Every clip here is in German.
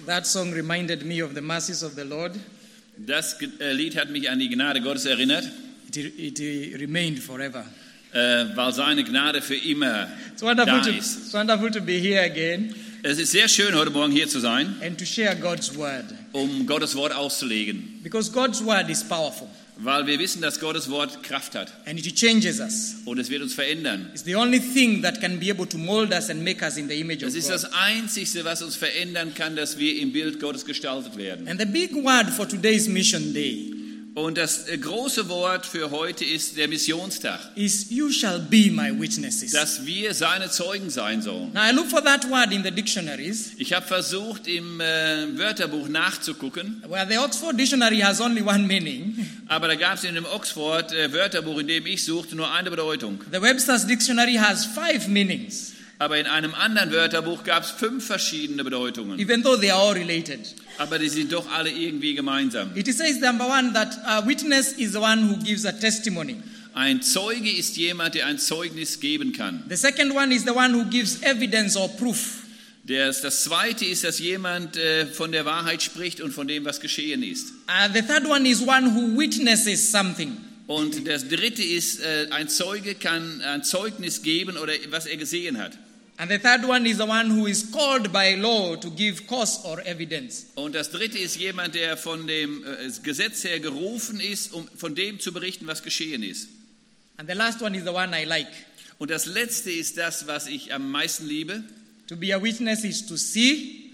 That song reminded me of the mercies of the Lord. Das Lied hat mich an die Gnade Gottes erinnert, It remained forever. weil seine Gnade für immer It's wonderful, da it's ist. wonderful to be here again Es ist sehr schön, heute Morgen hier zu sein, and to share God's word. um Gottes Wort auszulegen, Because God's word is powerful weil wir wissen, dass Gottes Wort Kraft hat and it changes us. und es wird uns verändern. It's the only thing that can be able to mold us and make us in the image of Es ist God. das Einzige, was uns verändern kann, dass wir im Bild Gottes gestaltet werden. And the big word for today's Mission Day Und das große Wort für heute ist der Missionstag, is you shall be my witnesses. dass wir seine Zeugen sein sollen. Now I look for that word in the dictionaries, Ich habe versucht, im Wörterbuch nachzugucken, where the Oxford Dictionary has only one meaning. aber da gab es in dem Oxford Wörterbuch, in dem ich suchte, nur eine Bedeutung. The Webster's Dictionary has 5 meanings, Aber in einem anderen Wörterbuch gab es 5 verschiedene Bedeutungen. even though they are all related. Aber die sind doch alle irgendwie gemeinsam. It says, number one, that a witness is the one who gives a testimony. Ein Zeuge ist jemand, der ein Zeugnis geben kann. The second one is the one who gives evidence or proof. Das zweite ist, dass jemand von der Wahrheit spricht und von dem, was geschehen ist. The third one is one who witnesses something. Und das dritte ist, ein Zeuge kann ein Zeugnis geben oder was er gesehen hat. And the third one is the one who is called by law to give cause or evidence. Und das dritte ist jemand, der von dem Gesetz her gerufen ist, um von dem zu berichten, was geschehen ist. And the last one is the one I like. Und das letzte ist das, was ich am meisten liebe. To be a witness is to see,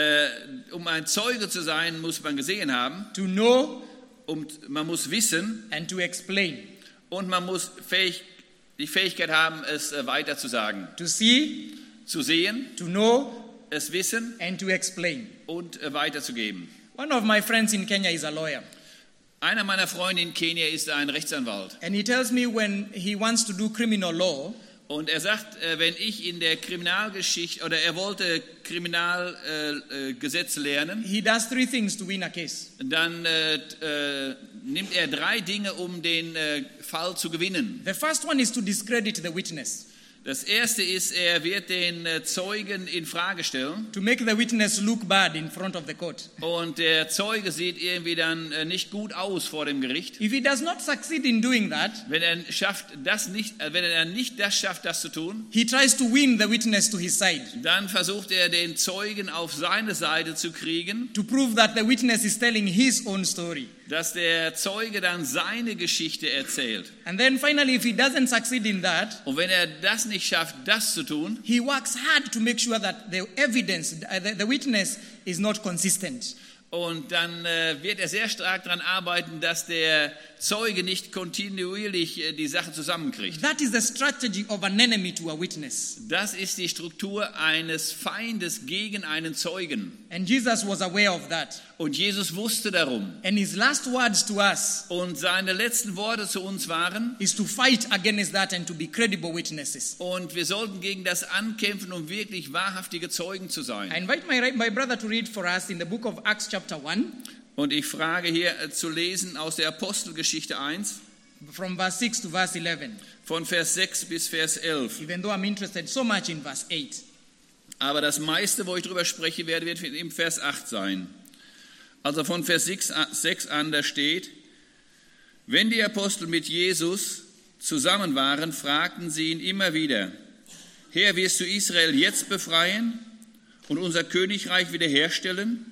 Um ein Zeuge zu sein, muss man gesehen haben. to know, Und man muss wissen and to explain. und man muss die Fähigkeit haben, es weiterzusagen. To see, Zu sehen, to know, es wissen and to explain. und weiterzugeben. One of my friends in Kenya is a lawyer. Einer meiner Freunde in Kenia ist ein Rechtsanwalt. And he tells me when he wants to do criminal law, Und er sagt, wenn ich in der Kriminalgeschichte, oder er wollte Kriminalgesetz lernen, he does 3 things to win a case. dann nimmt er 3 Dinge, um den Fall zu gewinnen. The first one is to discredit the witness, Das erste ist, er wird den Zeugen in Frage stellen to make the witness look bad in front of the court. und der Zeuge sieht irgendwie dann nicht gut aus vor dem Gericht. If he does not succeed in doing that, Wenn er nicht das schafft, das zu tun, he tries to win the witness to his side, dann versucht er, den Zeugen auf seine Seite zu kriegen, to prove that the witness is telling his own story. dass der Zeuge dann seine Geschichte erzählt. And then finally, if he doesn't succeed in that, Und wenn er das nicht schafft, das zu tun, he works hard to make sure that the evidence, the witness is not consistent. und dann wird er sehr stark daran arbeiten, dass der Zeuge nicht kontinuierlich die Sache zusammenkriegt. That is the strategy of an enemy to a witness. Das ist die Struktur eines Feindes gegen einen Zeugen. And Jesus was aware of that. Und Jesus wusste darum. And his last words to us Und seine letzten Worte zu uns waren, is to fight against that and to be credible witnesses. und wir sollten gegen das ankämpfen, um wirklich wahrhaftige Zeugen zu I sein. invite my brother to read for us in the book of Acts chapter 1, Und ich frage hier zu lesen aus der Apostelgeschichte 1, from verse 6 to verse 11, von Vers 6 bis Vers 11. even though I'm interested so much in verse 8. Aber das meiste, wo ich drüber spreche werde, wird im Vers 8 sein. Also von Vers 6 an, da steht: Wenn die Apostel mit Jesus zusammen waren, fragten sie ihn immer wieder: Herr, wirst du Israel jetzt befreien und unser Königreich wiederherstellen?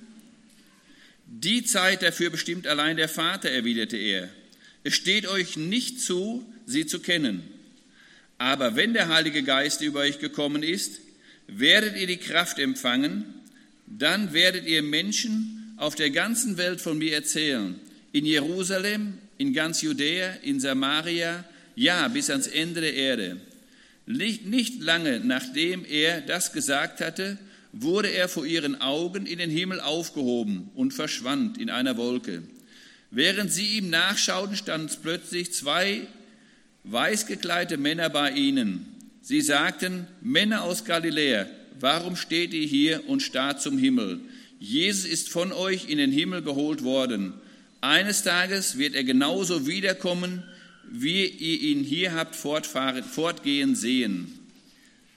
Die Zeit dafür bestimmt allein der Vater, erwiderte er. Es steht euch nicht zu, sie zu kennen. Aber wenn der Heilige Geist über euch gekommen ist, werdet ihr die Kraft empfangen, dann werdet ihr Menschen auf der ganzen Welt von mir erzählen. In Jerusalem, in ganz Judäa, in Samaria, ja, bis ans Ende der Erde. Nicht lange nachdem er das gesagt hatte, wurde er vor ihren Augen in den Himmel aufgehoben und verschwand in einer Wolke. Während sie ihm nachschauten, standen plötzlich 2 weiß gekleidete Männer bei ihnen. Sie sagten: Männer aus Galiläa, warum steht ihr hier und starrt zum Himmel? Jesus ist von euch in den Himmel geholt worden. Eines Tages wird er genauso wiederkommen, wie ihr ihn hier habt fortgehen sehen.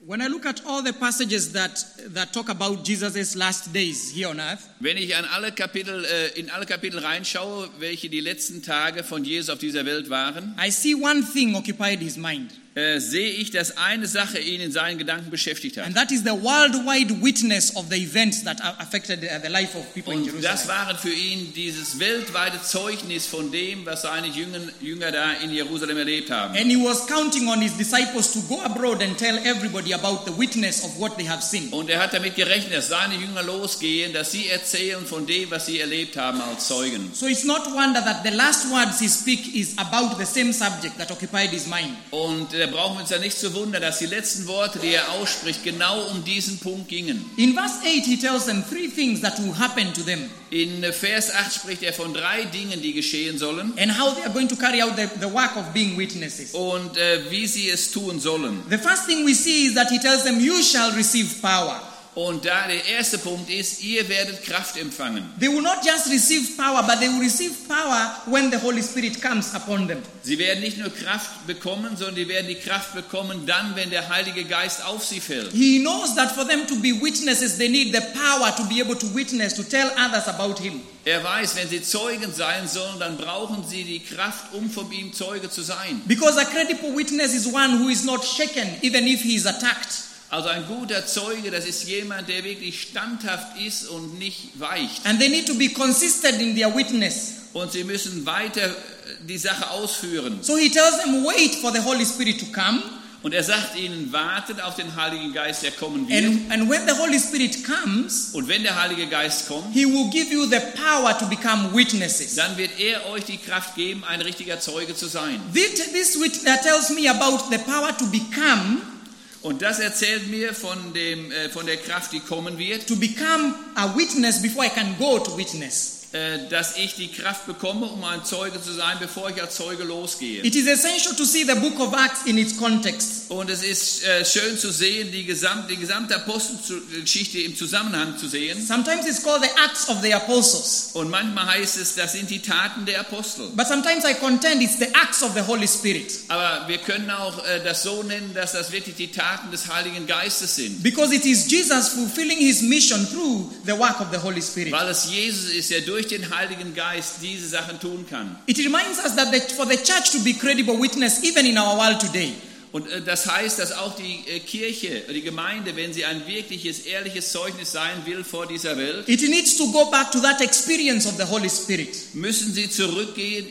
When I look at all the passages that talk about Jesus' last days here on earth, Wenn ich in alle Kapitel reinschaue, welche die letzten Tage von Jesus auf dieser Welt waren, I see one thing occupied his mind. sehe ich, dass eine Sache ihn in seinen Gedanken beschäftigt hat. And that is the worldwide witness of the events that affected the life of people in Und Jerusalem. das waren für ihn dieses weltweite Zeugnis von dem, was seine Jünger da in Jerusalem erlebt haben. And he was counting on his disciples to go abroad and tell everybody about the witness of what they have seen. Und er hat damit gerechnet, dass seine Jünger losgehen, dass sie erzählen von dem, was sie erlebt haben als Zeugen. So it's not wonder that the last words he speaks is about the same subject that occupied his mind. Und da brauchen wir uns ja nicht zu wundern, dass die letzten Worte, die er ausspricht, genau um diesen Punkt gingen. In verse 8 he tells them 3 things that will happen to them In Vers 8 spricht er von 3 Dingen, die geschehen sollen and how they are going to carry out the work of being witnesses. und wie sie es tun sollen. The first thing we see is that he tells them, you shall receive power. Und da der erste Punkt ist, ihr werdet Kraft empfangen. They will not just receive power, but they will receive power when the Holy Spirit comes upon them. Sie werden nicht nur Kraft bekommen, sondern die werden die Kraft bekommen dann, wenn der Heilige Geist auf sie fällt. He knows that for them to be witnesses, they need the power to be able to witness, to tell others about him. Er weiß, wenn sie Zeugen sein sollen, dann brauchen sie die Kraft, um von ihm Zeuge zu sein. Because a credible witness is one who is not shaken, even if he is attacked. Also ein guter Zeuge, das ist jemand, der wirklich standhaft ist und nicht weicht. And they need to be consistent in their witness. Und sie müssen weiter die Sache ausführen. So he tells them, wait for the Holy Spirit to come. Und er sagt ihnen, wartet auf den Heiligen Geist, der kommen wird. And when the Holy Spirit comes, Und wenn der Heilige Geist kommt, he will give you the power to become witnesses. dann wird er euch die Kraft geben, ein richtiger Zeuge zu sein. This tells me about the power to become. Und das erzählt mir von der Kraft, die kommen wird, To become a witness before I can go to witness. dass ich die Kraft bekomme, um ein Zeuge zu sein, bevor ich als Zeuge losgehe. It is essential to see the book of Acts in its context. Und es ist schön zu sehen, die gesamte Apostelgeschichte im Zusammenhang zu sehen. Sometimes it's called the Acts of the Apostles. Und manchmal heißt es, das sind die Taten der Apostel. But sometimes I contend it's the acts of the Holy Spirit. Aber wir können auch das so nennen, dass das wirklich die Taten des Heiligen Geistes sind. Because it is Jesus fulfilling his mission through the work of the Holy Spirit. Weil es Jesus ist, der durch den Heiligen Geist diese Sachen tun kann. It reminds us that for the church to be credible witness even in our world today, Und das heißt, dass auch die Kirche, die Gemeinde, wenn sie ein wirkliches, ehrliches Zeugnis sein will vor dieser Welt, it needs to go back to that experience of the Holy Spirit. müssen sie zurückgehen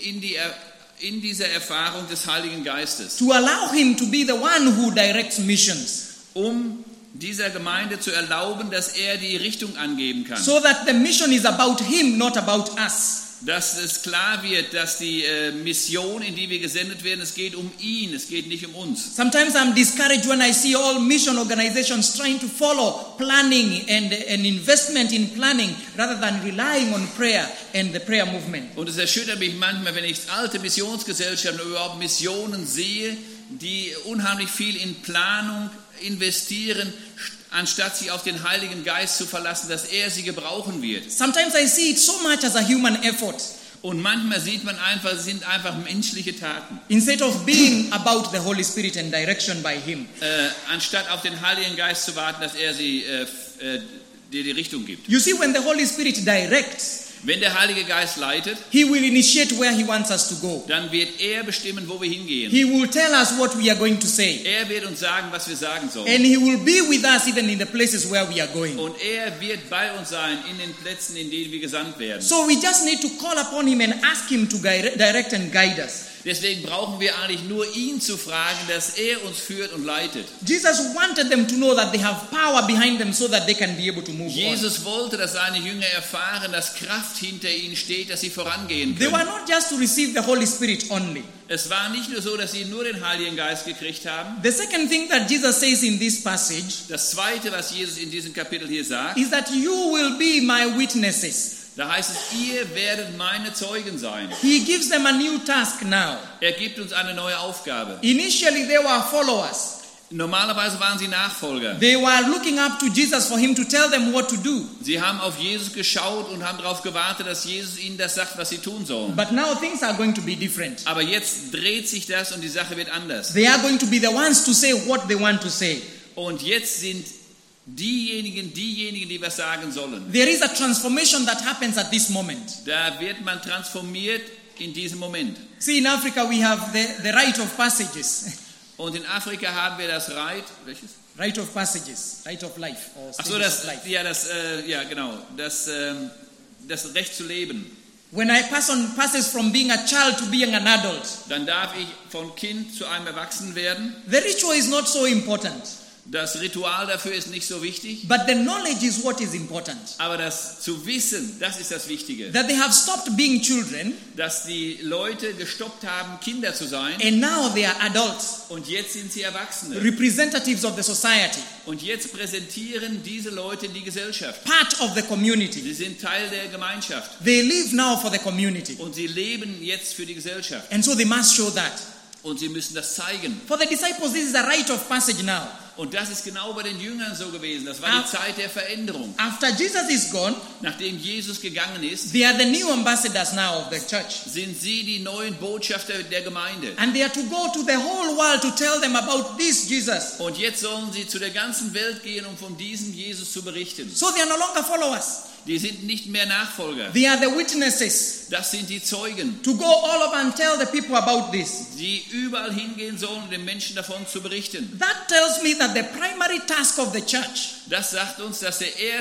in diese Erfahrung des Heiligen Geistes, To allow him to be the one who directs missions. um dieser Gemeinde zu erlauben, dass er die Richtung angeben kann. So that the mission is about him, not about us. Dass es klar wird, dass die Mission, in die wir gesendet werden, es geht um ihn, es geht nicht um uns. Sometimes I'm discouraged when I see all mission organizations trying to follow planning and investment in planning rather than relying on prayer and the prayer movement. Und es erschüttert mich manchmal, wenn ich alte Missionsgesellschaften oder überhaupt Missionen sehe, die unheimlich viel in Planung investieren, anstatt sich auf den Heiligen Geist zu verlassen, dass er sie gebrauchen wird. Sometimes I see it so much as a human effort Und manchmal sieht man einfach, es sind einfach menschliche Taten. instead of being about the Holy Spirit and direction by him. Anstatt auf den Heiligen Geist zu warten, dass er dir die Richtung gibt. You see, when the Holy Spirit directs, Wenn der Heilige Geist leitet, he will initiate where he wants us to go. dann wird er bestimmen, wo wir hingehen. He will tell us what we are going to say. Er wird uns sagen, was wir sagen sollen. And he will be with us even in the places where we are going. Und er wird bei uns sein in den Plätzen, in denen wir gesandt werden. So we just need to call upon him and ask him to direct and guide us. Deswegen brauchen wir eigentlich nur ihn zu fragen, dass er uns führt und leitet. Jesus wanted them to know that they have power behind them so that they can be able to move on. Jesus wollte, dass seine Jünger erfahren, dass Kraft hinter ihnen steht, dass sie vorangehen They were können. not just to receive the Holy Spirit only. Es war nicht nur so, dass sie nur den Heiligen Geist gekriegt haben. The second thing that Jesus says in this passage Das Zweite, was Jesus in diesem Kapitel hier sagt, is that you will be my witnesses. da heißt es, ihr werdet meine Zeugen sein. He gives them a new task now. Er gibt uns eine neue Aufgabe. Initially they were followers. Normalerweise waren sie Nachfolger. They were looking up to Jesus for him to tell them what to do. Sie haben auf Jesus geschaut und haben darauf gewartet, dass Jesus ihnen das sagt, was sie tun sollen. But now things are going to be different. Aber jetzt dreht sich das und die Sache wird anders. They are going to be the ones to say what they want to say. Und jetzt sind diejenigen, die was sagen sollen. There is a transformation that happens at this moment. Da wird man transformiert in diesem Moment. See, in Africa we have the rite of passages. Und in Afrika haben wir das welches? Rite of passages, rite of life. Or Ach so, stages of life. das Recht zu leben. When a person passes from being a child to being an adult, Dann darf ich von Kind zu einem Erwachsenen werden. the ritual is not so important, Das Ritual dafür ist nicht so wichtig, but the knowledge is what is important. aber das zu wissen, das ist das Wichtige. That they have stopped being children Dass die Leute gestoppt haben, Kinder zu sein and now they are adults, und jetzt sind sie Erwachsene. representatives of the society, Und jetzt präsentieren diese Leute die Gesellschaft. part of the community. Sie sind Teil der Gemeinschaft They live now for the community. und sie leben jetzt für die Gesellschaft. And so they must show that. Und sie müssen das zeigen. For the disciples, this is a rite of passage now. Und das ist genau bei den Jüngern so gewesen. Das war die Zeit der Veränderung. After Jesus is gone, Nachdem Jesus gegangen ist, they are the new ambassadors now of the church. sind sie die neuen Botschafter der Gemeinde. And they are to go to the whole world to tell them about this Jesus. Und jetzt sollen sie zu der ganzen Welt gehen, um von diesem Jesus zu berichten. So they are no longer followers. Die sind nicht mehr Nachfolger. They are the witnesses Das sind die Zeugen, to go all over and tell the people about this. die überall hingehen sollen, um den Menschen davon zu berichten. That tells me that the primary task of the church Das sagt uns, dass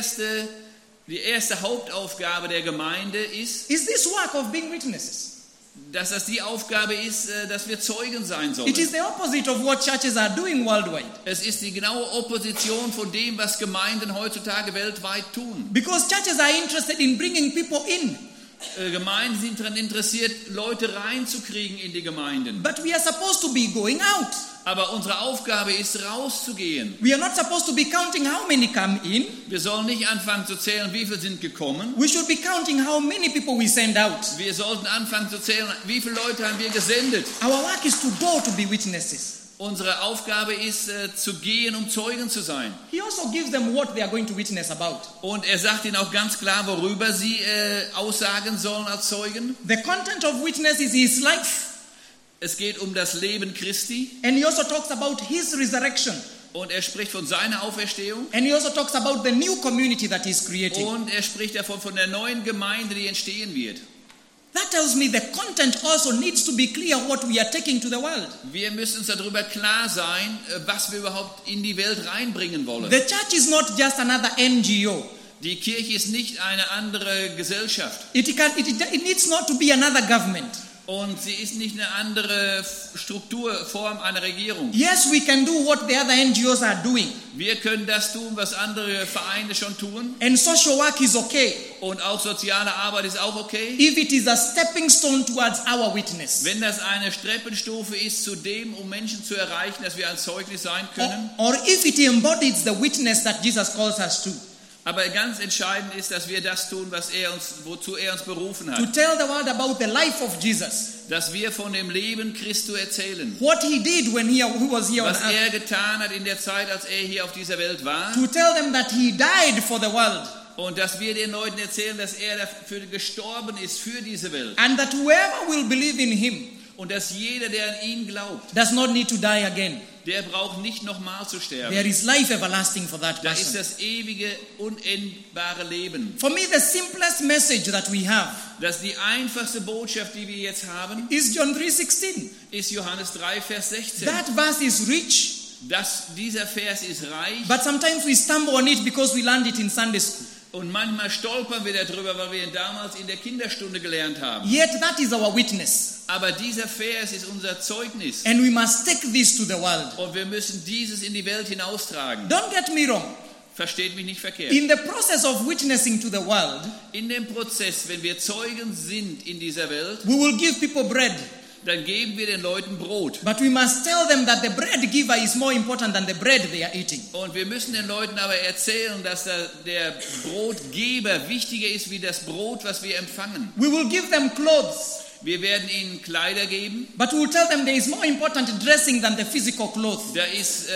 die erste Hauptaufgabe der Gemeinde ist, is this work of being witnesses. dass das die Aufgabe ist, dass wir Zeugen sein It is sollen. the opposite of what churches are doing worldwide. Es ist die genaue Opposition von dem, was Gemeinden heutzutage weltweit tun. Because churches are interested in bringing people in. Gemeinden sind daran interessiert, Leute reinzukriegen in die Gemeinden. But we are supposed to be going out. Aber unsere Aufgabe ist, rauszugehen. We are not supposed to be counting how many come in. Wir sollen nicht anfangen zu zählen, wie viele sind gekommen. We should be counting how many people we send out. Wir sollten anfangen zu zählen, wie viele Leute haben wir gesendet. Our work is to go to be witnesses. Unsere Aufgabe ist, zu gehen, um Zeugen zu sein. He also gives them what they are going to witness about. Und er sagt ihnen auch ganz klar, worüber sie aussagen sollen als Zeugen. The content of witness is his life. Es geht um das Leben Christi. And he also talks about his resurrection. Und er spricht von seiner Auferstehung. And he also talks about the new community that he's creating. Und er spricht davon von der neuen Gemeinde, die entstehen wird. That tells me the content also needs to be clear what we are taking to the world. Wir müssen uns darüber klar sein, was wir überhaupt in die Welt reinbringen wollen. The church is not just another NGO. Die Kirche ist nicht eine andere Gesellschaft. It needs not to be another government. Und sie ist nicht eine andere Strukturform einer Regierung. Yes, we can do what the other NGOs are doing. Wir können das tun, was andere Vereine schon tun. And social work is okay. Und auch soziale Arbeit ist auch okay. If it is a stepping stone towards our witness. Wenn das eine Treppenstufe ist zu dem, um Menschen zu erreichen, dass wir ein Zeugnis sein können. Or if it embodies the witness that Jesus calls us to. Aber ganz entscheidend ist, dass wir das tun, wozu er uns berufen To hat. tell the world about the life of Jesus. Dass wir von dem Leben Christi erzählen. What he did when he was here on Was er earth. getan hat in der Zeit, als er hier auf dieser Welt war. To tell them that he died for the world. Und dass wir den Leuten erzählen, dass er dafür gestorben ist, für diese Welt. And that whoever will believe in him Und dass jeder, der an ihn glaubt, does not need to die again. der braucht nicht nochmal zu sterben. There is life everlasting for that Da ist person. das ewige, unendbare Leben. For me, the simplest message that we have Das ist die einfachste Botschaft, die wir jetzt haben, is John 3:16. ist Johannes 3, Vers 16. That verse is rich, Dieser Vers ist reich but sometimes we stumble on it because we learned it in Sunday school. und manchmal stolpern wir darüber, weil wir ihn damals in der Kinderstunde gelernt haben. Yet that is our witness. Aber dieser Vers ist unser Zeugnis And we must take this to the world. und wir müssen dieses in die Welt hinaustragen. Don't get me wrong. Versteht mich nicht verkehrt. In the process of witnessing to the world, In dem Prozess, wenn wir Zeugen sind in dieser Welt, we will give people bread. dann geben wir den Leuten Brot. But we must tell them that the bread giver is more important than the bread they are eating. Und wir müssen den Leuten aber erzählen, dass der Brotgeber wichtiger ist wie das Brot, was wir empfangen. We will give them clothes, Wir werden ihnen Kleider geben. but we will tell them there is more important dressing than the physical clothes. Da ist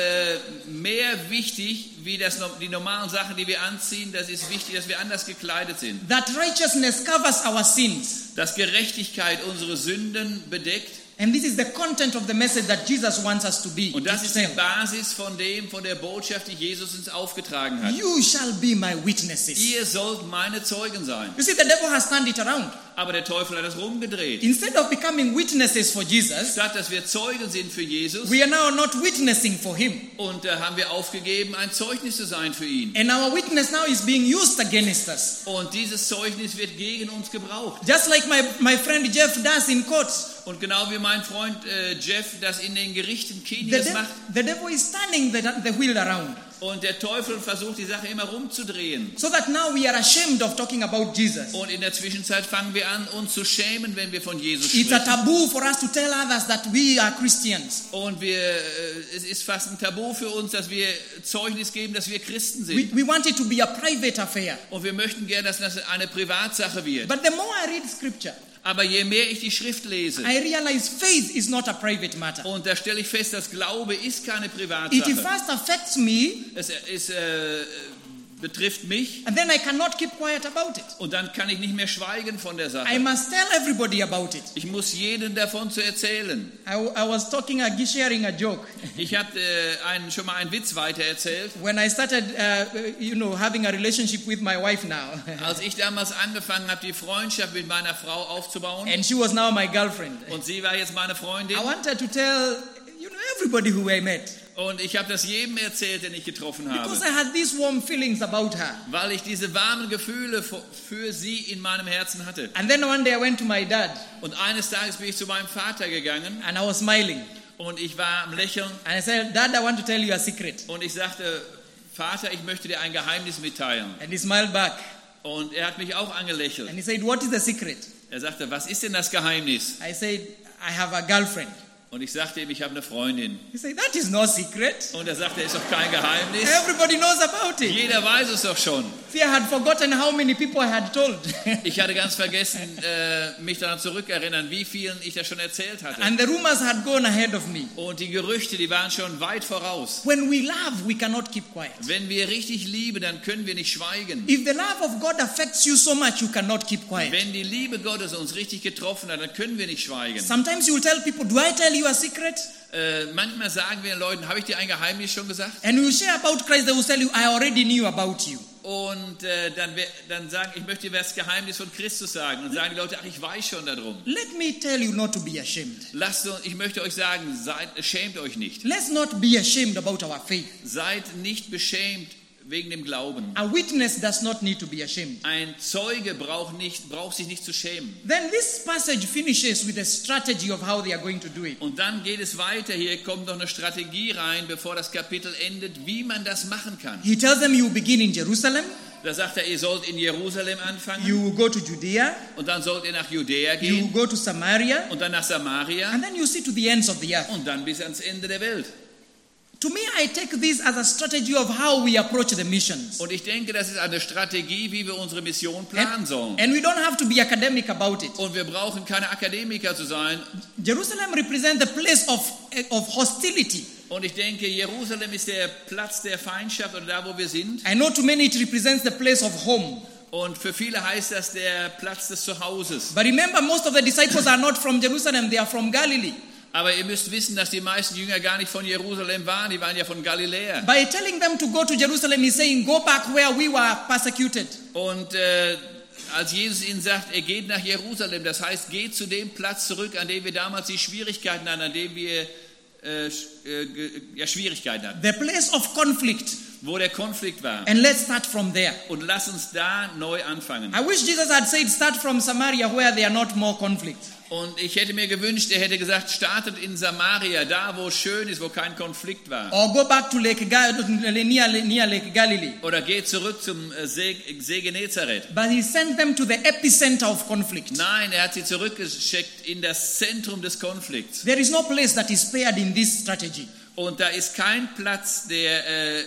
mehr wichtig wie die normalen Sachen, die wir anziehen. Das ist wichtig, dass wir anders gekleidet sind. That righteousness covers our sins. Dass Gerechtigkeit unsere Sünden bedeckt. And this is the content of the message that Jesus wants us to be. Und das to ist die tell. Basis von der Botschaft, die Jesus uns aufgetragen hat. You shall be my witnesses. Ihr sollt meine Zeugen sein. You see, the devil has turned it around. Aber der Teufel hat das rumgedreht. Instead of becoming witnesses for Jesus, Statt dass wir Zeugen sind für Jesus, we are now not witnessing for him. und haben wir aufgegeben, ein Zeugnis zu sein für ihn. And our witness now is being used against us. Und dieses Zeugnis wird gegen uns gebraucht. Just like my friend Jeff does in court. Und genau wie mein Freund Jeff das in den Gerichten Kenias macht. The devil is turning the wheel around. Und der Teufel versucht, die Sache immer rumzudrehen. So that now we are ashamed of talking about Jesus. Und in der Zwischenzeit fangen wir an, uns zu schämen, wenn wir von Jesus It's a sprechen. taboo for us to tell others that we are Christians. Und es ist fast ein Tabu für uns, dass wir Zeugnis geben, dass wir Christen sind. We want it to be a private affair. Und wir möchten gerne, dass das eine Privatsache wird. But the more I read scripture, Aber je mehr ich die Schrift lese, I realize faith is not a private matter. und da stelle ich fest, dass Glaube ist keine It Privatsache. first affects me, Es betrifft mich, and then I cannot keep quiet about it. und dann kann ich nicht mehr schweigen von der I Sache. must tell everybody about it. Ich muss jedem davon zu erzählen. I was sharing a joke. Ich habe schon mal einen Witz weitererzählt. When I started, having a relationship with my wife now, Als ich damals angefangen habe, die Freundschaft mit meiner Frau aufzubauen, and she was now my girlfriend, und sie war jetzt meine Freundin, I wanted to tell, everybody who I met, und ich habe das jedem erzählt, den ich getroffen habe, because I had these warm feelings about her. weil ich diese warmen Gefühle für sie in meinem Herzen hatte. And then one day I went to my dad, Und eines Tages bin ich zu meinem Vater gegangen, and I was smiling. und ich war am Lächeln, And I said, Dad, I want to tell you a secret. und ich sagte, Vater, ich möchte dir ein Geheimnis mitteilen. And he smiled back. Und er hat mich auch angelächelt. And he said, what is the secret? Er sagte, was ist denn das Geheimnis? I said, I have a girlfriend. Und ich sagte ihm, ich habe eine Freundin. He said, that is no secret. Und er sagte, ist doch kein Geheimnis. Everybody knows about it. Jeder weiß es doch schon. See, I had forgotten how many people I had told. Ich hatte ganz vergessen, mich daran zurückerinnern, wie vielen ich das schon erzählt hatte. And the rumors had gone ahead of me. Und die Gerüchte, die waren schon weit voraus. When we love, we cannot keep quiet. Wenn wir richtig lieben, dann können wir nicht schweigen. If the love of God affects you so much, you cannot keep quiet. Wenn die Liebe Gottes uns richtig getroffen hat, dann können wir nicht schweigen. Sometimes you will tell people, do I tell you a secret? Manchmal sagen wir den Leuten, habe ich dir ein Geheimnis schon gesagt? And you share about Christ, they will tell you, I already knew about you. Und dann sagen, ich möchte dir das Geheimnis von Christus sagen. Und sagen die Leute, ach, ich weiß schon darum. Let me tell you not to be ashamed. Ich möchte euch sagen, schämt euch nicht. Let's not be ashamed about our faith. Seid nicht beschämt wegen dem Glauben. A witness does not need to be ashamed. Ein Zeuge braucht sich nicht zu schämen. Then this passage finishes with a strategy of how they are going to do it. Und dann geht es weiter. Hier kommt noch eine Strategie rein, bevor das Kapitel endet, wie man das machen kann. He tells them, you begin in Jerusalem, Da sagt er, ihr sollt in Jerusalem anfangen. you go to Judea, Und dann sollt ihr nach Judäa you gehen. go to Samaria, Und dann nach Samaria. and then you see to the ends of the earth. Und dann bis ans Ende der Welt. To me, I take this as a strategy of how we approach the missions. Und ich denke, das ist eine Strategie, wie wir unsere Mission planen sollen. And we don't have to be academic about it. Und wir brauchen keine Akademiker zu sein. Jerusalem represents the place of hostility. Und ich denke, Jerusalem ist der Platz der Feindschaft oder da, wo wir sind. I know to many it represents the place of home. Und für viele heißt das der Platz des Zuhauses. But remember, most of the disciples are not from Jerusalem, they are from Galilee. Aber ihr müsst wissen, dass die meisten Jünger gar nicht von Jerusalem waren, die waren ja von Galiläa. By telling them to go to Jerusalem, he's saying, go back where we were persecuted. Und als Jesus ihnen sagt, er geht nach Jerusalem, das heißt, geht zu dem Platz zurück, an dem wir damals die Schwierigkeiten hatten, an dem wir Schwierigkeiten hatten, The place of conflict. wo der Konflikt war. And let's start from there. Und lass uns da neu anfangen. I wish Jesus had said, start from Samaria where there are not more conflict. Und ich hätte mir gewünscht, er hätte gesagt, startet in Samaria, da wo es schön ist, wo kein Konflikt war. Or go back to near Lake Galilee. Oder geht zurück zum See Genezareth. But he sent them to the epicenter of conflict. Nein, er hat sie zurückgeschickt in das Zentrum des Konflikts. There is no place that is spared in this strategy. Und da ist kein Platz, der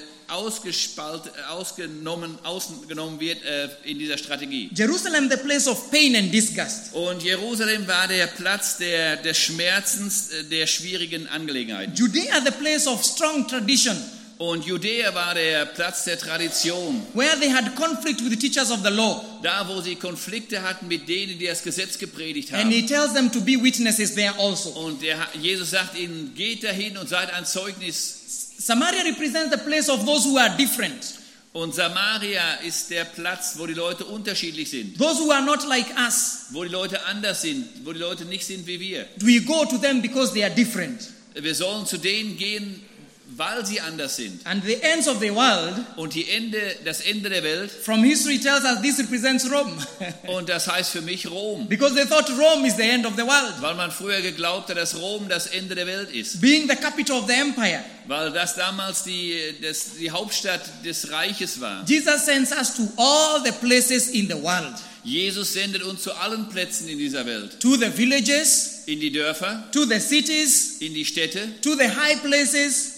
ausgenommen wird in dieser Strategie. Jerusalem, the place of pain and disgust. Und Jerusalem war der Platz des Schmerzens, der schwierigen Angelegenheiten. Judea, the place of strong tradition. Und Judäa war der Platz der Tradition. where they had conflict with the teachers of the law. Da, wo sie Konflikte hatten mit denen, die das Gesetz gepredigt And haben. he tells them to be witnesses there also. Und Jesus sagt ihnen, geht dahin und seid ein Zeugnis. Samaria represents the place of those who are different, Und Samaria ist der Platz, wo die Leute unterschiedlich sind. those who are not like us. Wo die Leute anders sind, wo die Leute nicht sind wie wir. We go to them because they are different. Wir sollen zu denen gehen, weil sie anders sind. And the ends of the world, Und das Ende der Welt, from history tells us this represents Rome. und das heißt für mich Rom. Because they thought Rome is the end of the world, Weil man früher geglaubt hat, dass Rom das Ende der Welt ist. being the capital of the empire. Weil das damals die Hauptstadt des Reiches war. Jesus sends us to all the places in the world, Jesus sendet uns zu allen Plätzen in dieser Welt. to the villages, In die Dörfer, to the cities, in die Städte, to the high places,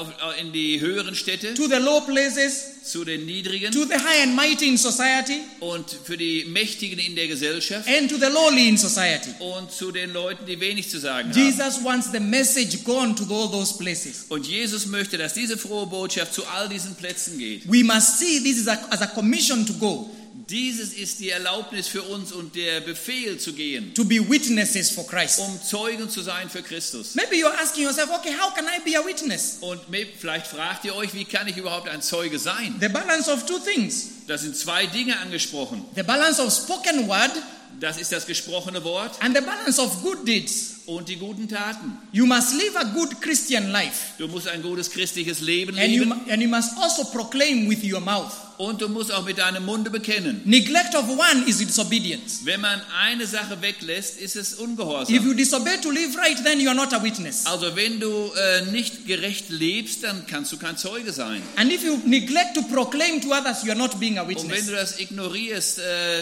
in die höheren Städte, to the low places, zu den niedrigen to the high and mighty in society, und für die Mächtigen in der Gesellschaft and to the lowly in society. und zu den Leuten, die wenig zu sagen haben. Jesus wants the message gone to all those places. Und Jesus möchte, dass diese frohe Botschaft zu all diesen Plätzen geht. We must see this as a commission to go, Dieses ist die Erlaubnis für uns und der Befehl zu gehen, to be witnesses for Christ. um Zeugen zu sein für Christus. Maybe you're asking yourself, okay, how can I be a witness? Und vielleicht fragt ihr euch, wie kann ich überhaupt ein Zeuge sein? The balance of two things. Da sind zwei Dinge angesprochen. The balance of spoken word Das ist das gesprochene Wort and the balance of good deeds. und die guten Taten. You must live a good Christian life. Du musst ein gutes christliches Leben And leben you must also proclaim with your mouth. und du musst auch mit deinem Munde bekennen. Neglect of one is disobedience. Wenn man eine Sache weglässt, ist es If Ungehorsam. you disobey to live right, then you are not a witness. Also wenn du nicht gerecht lebst, dann kannst du kein Zeuge sein. And if you neglect to proclaim to others, you are not being a Und wenn witness. du das ignorierst,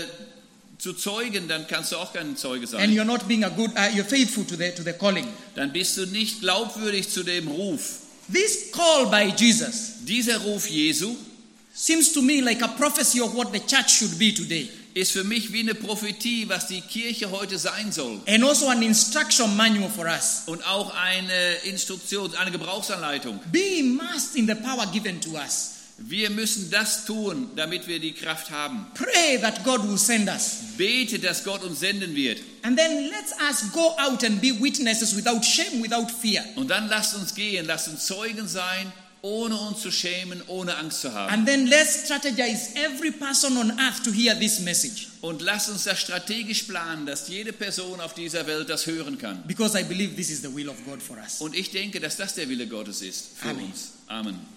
zu zeugen, dann kannst du auch kein Zeuge And sein. you're not being you're faithful to the calling. Dann bist du nicht glaubwürdig zu dem Ruf. This call by Jesus Dieser Ruf Jesu seems to me like a prophecy of what the church should be today. ist für mich wie eine Prophetie, was die Kirche heute sein soll. And also an instruction manual for us. Und auch eine Instruktion, eine Gebrauchsanleitung. Be immersed in the power given to us. Wir müssen das tun, damit wir die Kraft haben. Pray that God will send us. Bete, dass Gott uns senden wird. And then let us go out and be witnesses without shame, without fear. Und dann lasst uns gehen, lasst uns Zeugen sein, ohne uns zu schämen, ohne Angst zu haben. And then let's strategize every person on earth to hear this message. Und lasst uns das strategisch planen, dass jede Person auf dieser Welt das hören kann. Because I believe this is the will of God for us. Und ich denke, dass das der Wille Gottes ist für Amen. uns. Amen.